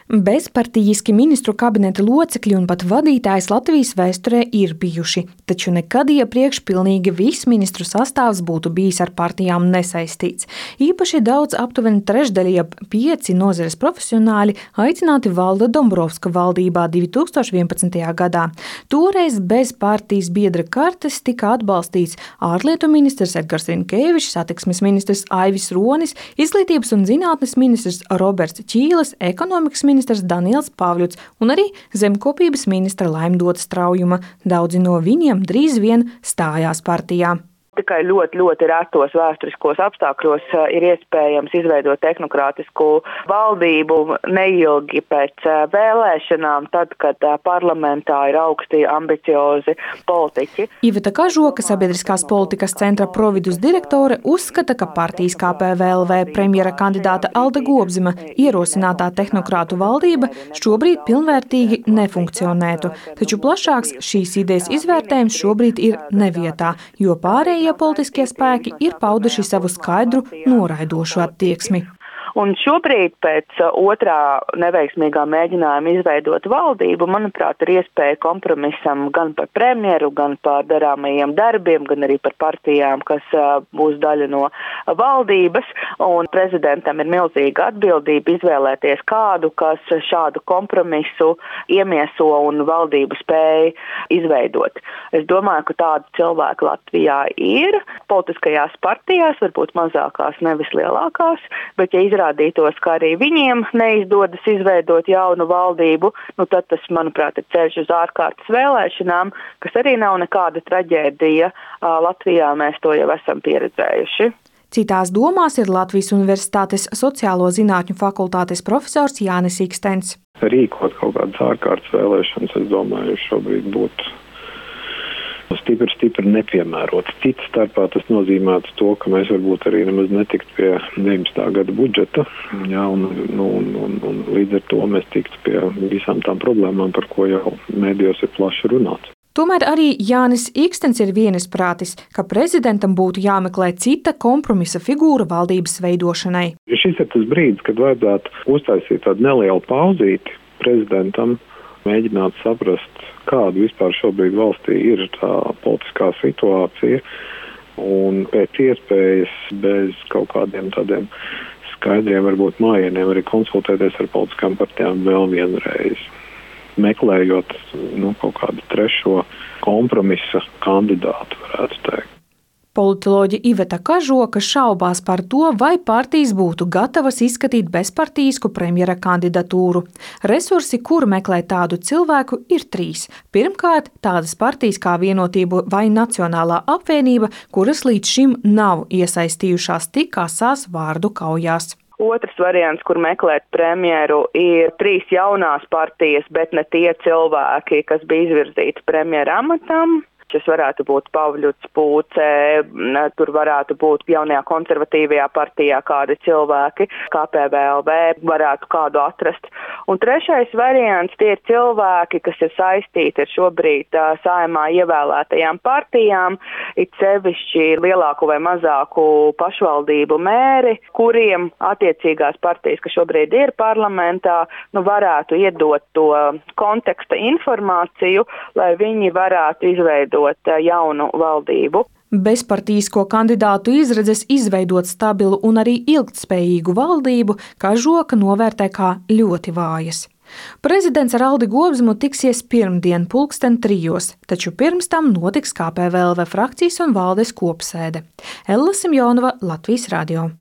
Bezpartijiski ministru kabineta locekļi un pat vadītājs Latvijas vēsturē ir bijuši, taču nekad iepriekš pilnīgi viss ministru sastāvs būtu bijis ar partijām nesaistīts. Īpaši daudz, aptuveni trešdaļa, jeb 5 nozares profesionāļi aicināti Valda Dombrovska valdībā 2011. gadā. Toreiz bez partijas biedra kartes tika atbalstīts ārlietu ministrs Edgars Rinkēvičs, satiksmes ministrs Aivis Ronis, izglītības un zinātnes ministrs Roberts Ķīles, ekonomikas ministrs Daniels Pavļuts un arī zemkopības ministra Laimdota Straujuma. Daudzi no viņiem drīz vien stājās partijā. Tikai ļoti retos vēsturiskos apstākļos ir iespējams izveidot tehnokrātisku valdību neilgi pēc vēlēšanām, tad, kad parlamentā ir augsti ambiciozi politiķi. Iveta Kažoka, sabiedriskās politikas centra Providus direktore, uzskata, ka partijas KPVLV premjera kandidāta Alda Gobzema ierosinātā tehnokrātu valdība šobrīd pilnvērtīgi nefunkcionētu. Taču plašāks šīs idejas izvērtējums šobrīd ir nevietā, jo pārējie politiskie spēki ir pauduši savu skaidru noraidošu attieksmi. Un šobrīd pēc otrā neveiksmīgā mēģinājuma izveidot valdību, manuprāt, ir iespēja kompromisam gan par premjeru, gan par darāmajiem darbiem, gan arī par partijām, kas būs daļa no valdības. Un prezidentam ir milzīga atbildība izvēlēties kādu, kas šādu kompromisu iemieso un valdību spēj izveidot. Es domāju, ka tādu cilvēku Latvijā ir politiskajās partijās, varbūt mazākās, nevis lielākās, bet ja izrādītos, ka arī viņiem neizdodas izveidot jaunu valdību, tad tas, manuprāt, ir ceļš uz ārkārtas vēlēšanām, kas arī nav nekāda traģēdija. Latvijā mēs to jau esam pieredzējuši. Citās domās ir Latvijas Universitātes sociālo zinātņu fakultātes profesors Jānis Ikstens. Rīkot kaut kādas ārkārtas vēlēšanas, es domāju, šobrīd būtu stipri nepiemērots. Cits starpā tas nozīmētu to, ka mēs varbūt arī nemaz netiktu pie 19. gada budžeta, un līdz ar to mēs tiktu pie visām tām problēmām, par ko jau mēdījos ir plaši runāts. Tomēr arī Jānis Ikstens ir vienisprātis, ka prezidentam būtu jāmeklē cita kompromisa figūra valdības veidošanai. Šis ir tas brīdis, kad vajadzētu uztaisīt tādu nelielu pauzīti prezidentam, mēģināt saprast, kāda vispār šobrīd valstī ir tā politiskā situācija, un pēc iespējas bez kaut kādiem tādiem skaidriem, varbūt mājieniem, arī konsultēties ar politiskām partijām vēl vienreiz, meklējot kaut kādu trešo kompromisa kandidātu, varētu teikt. Politoloģe Iveta Kažoka šaubās par to, vai partijas būtu gatavas izskatīt bezpartijisku premjera kandidatūru. Resursi, kur meklēt tādu cilvēku, ir 3. Pirmkārt, tādas partijas kā Vienotība vai Nacionālā apvienība, kuras līdz šim nav iesaistījušās tik asās vārdu kaujās. Otrs variants, kur meklēt premjeru, ir 3 jaunās partijas, bet ne tie cilvēki, kas bija izvirzīti premjera amatam. Tas varētu būt Pavļuts, Pūce, tur varētu būt jaunajā konservatīvajā partijā kādi cilvēki, KPVLV varētu kādu atrast. Un trešais variants, tie ir cilvēki, kas ir saistīti ar šobrīd Saeimā ievēlētajām partijām, it sevišķi lielāku vai mazāku pašvaldību mēri, kuriem attiecīgās partijas, kas šobrīd ir parlamentā, varētu iedot to konteksta informāciju, lai viņi varētu izveidot jaunu valdību. Bezpartijisko kandidātu izredzes izveidot stabilu un arī ilgtspējīgu valdību, Kažoka novērtē kā ļoti vājas. Prezidents ar Aldi Gobzemu tiksies pirmdien 3:00, taču pirms tam notiks KPVLV frakcijas un valdes kopsēde. Ella Simjonova, Latvijas radio.